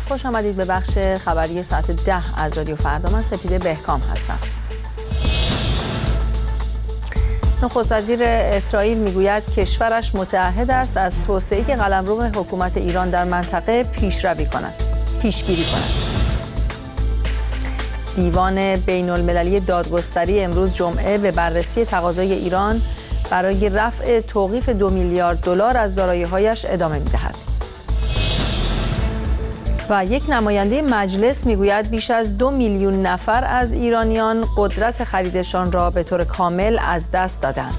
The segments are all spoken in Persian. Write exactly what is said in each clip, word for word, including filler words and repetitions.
خوش آمدید به بخش خبری ساعت ده از رادیو فردا. من سپیده بهکام هستم. نخست وزیر اسرائیل میگوید کشورش متعهد است از توسعه قلمرو حکومت ایران در منطقه پیشروی کند، پیشگیری کند. دیوان بین المللی دادگستری امروز جمعه به بررسی تقاضای ایران برای رفع توقیف دو میلیارد دلار از دارایی‌هایش ادامه می‌دهد. و یک نماینده مجلس میگوید بیش از دو میلیون نفر از ایرانیان قدرت خریدشان را به طور کامل از دست دادند.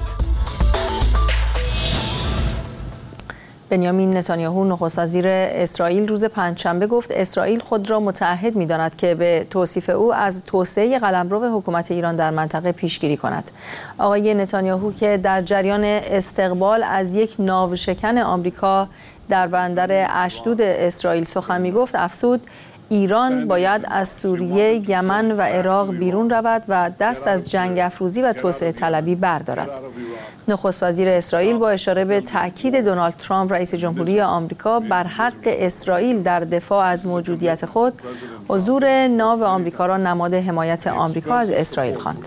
بنیامین نتانیاهو نخست وزیر اسرائیل روز پنجشنبه گفت اسرائیل خود را متعهد می‌داند که به توصیف او از توسعه قلمرو حکومت ایران در منطقه پیشگیری کند. آقای نتانیاهو که در جریان استقبال از یک ناوشکن آمریکا در بندر اشدود اسرائیل سخن می‌گفت افزود ایران باید از سوریه، یمن و عراق بیرون رود و دست از جنگ افروزی و توسعه طلبی بردارد. نخست وزیر اسرائیل با اشاره به تأکید دونالد ترامپ رئیس جمهوری آمریکا بر حق اسرائیل در دفاع از موجودیت خود، حضور ناو آمریکا را نماد حمایت آمریکا از اسرائیل خواند.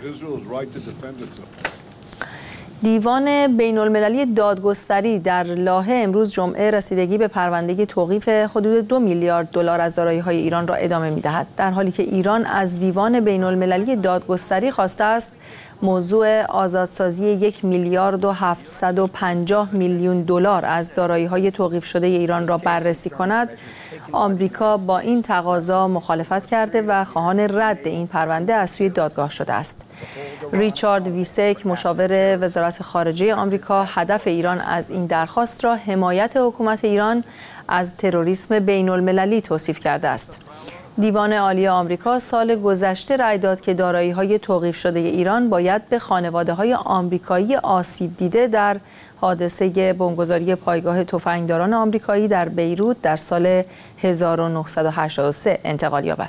دیوان بین المللی دادگستری در لاهه امروز جمعه رسیدگی به پرونده توقیف حدود دو میلیارد دلار از دارایی‌های ایران را ادامه می‌دهد، در حالی که ایران از دیوان بین المللی دادگستری خواسته است موضوع آزادسازی یک میلیارد و هفتصد و پنجاه میلیون دلار از دارایی‌های توقیف شده ایران را بررسی کند. آمریکا با این تقاضا مخالفت کرده و خواهان رد این پرونده از سوی دادگاه شده است. ریچارد ویسک مشاور وزارت خارجه آمریکا هدف ایران از این درخواست را حمایت حکومت ایران از تروریسم بین المللی توصیف کرده است. دیوان عالی آمریکا سال گذشته رأی داد که دارایی‌های توقیف شده ایران باید به خانواده‌های آمریکایی آسیب دیده در حادثه بمبگذاری پایگاه تفنگداران آمریکایی در بیروت در سال هزار و نهصد و هشتاد و سه انتقال یابد.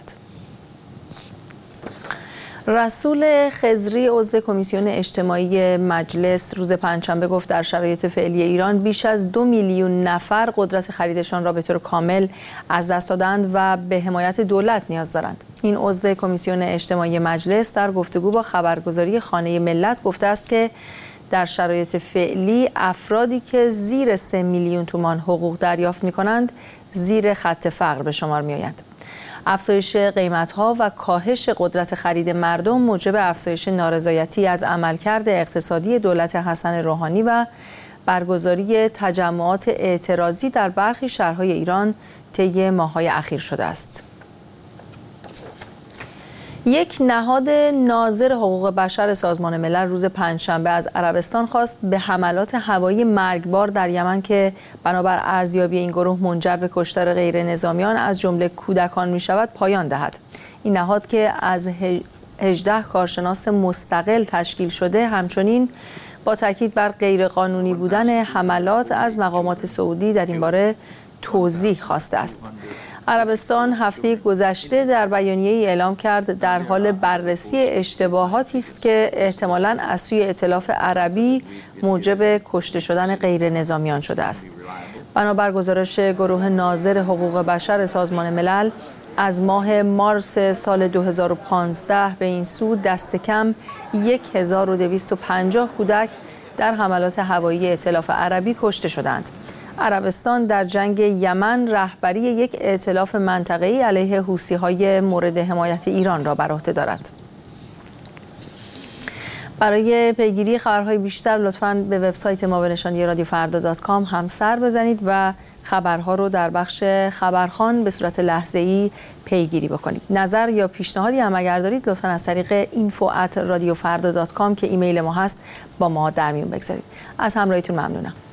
رسول خضری عضو کمیسیون اجتماعی مجلس روز پنجشنبه گفت در شرایط فعلی ایران بیش از دو میلیون نفر قدرت خریدشان را به طور کامل از دست دادند و به حمایت دولت نیاز دارند. این عضو کمیسیون اجتماعی مجلس در گفتگو با خبرگزاری خانه ملت گفته است که در شرایط فعلی افرادی که زیر سه میلیون تومان حقوق دریافت می‌کنند زیر خط فقر به شمار می‌آیند. افزایش قیمت‌ها و کاهش قدرت خرید مردم موجب افزایش نارضایتی از عملکرد اقتصادی دولت حسن روحانی و برگزاری تجمعات اعتراضی در برخی شهرهای ایران طی ماه‌های اخیر شده است. یک نهاد ناظر حقوق بشر سازمان ملل روز پنجشنبه از عربستان خواست به حملات هوایی مرگبار در یمن که بنابر ارزیابی این گروه منجر به کشتار غیر نظامیان از جمله کودکان می شود پایان دهد. این نهاد که از هجده کارشناس مستقل تشکیل شده همچنین با تاکید بر غیرقانونی بودن حملات از مقامات سعودی در این باره توضیح خواسته است. عربستان هفته گذشته در بیانیه‌ای اعلام کرد در حال بررسی اشتباهاتی است که احتمالاً از سوی ائتلاف عربی موجب کشته شدن غیر نظامیان شده است. بنابر گزارش گروه ناظر حقوق بشر سازمان ملل از ماه مارس سال دو هزار و پانزده به این سو دست کم هزار و دویست و پنجاه کودک در حملات هوایی ائتلاف عربی کشته شدند. عربستان در جنگ یمن رهبری یک ائتلاف منطقه‌ای علیه حوثی‌های مورد حمایت ایران را بر عهده دارد. برای پیگیری خبرهای بیشتر لطفاً به وبسایت ما به نشانی رادیو فردا دات کام هم سر بزنید و خبرها رو در بخش خبرخوان به صورت لحظه‌ای پیگیری بکنید. نظر یا پیشنهادی هم اگر دارید لطفاً از طریق اینفو ات رادیو فردا دات کام که ایمیل ما هست با ما در میون بگذارید. از همراهیتون ممنونم.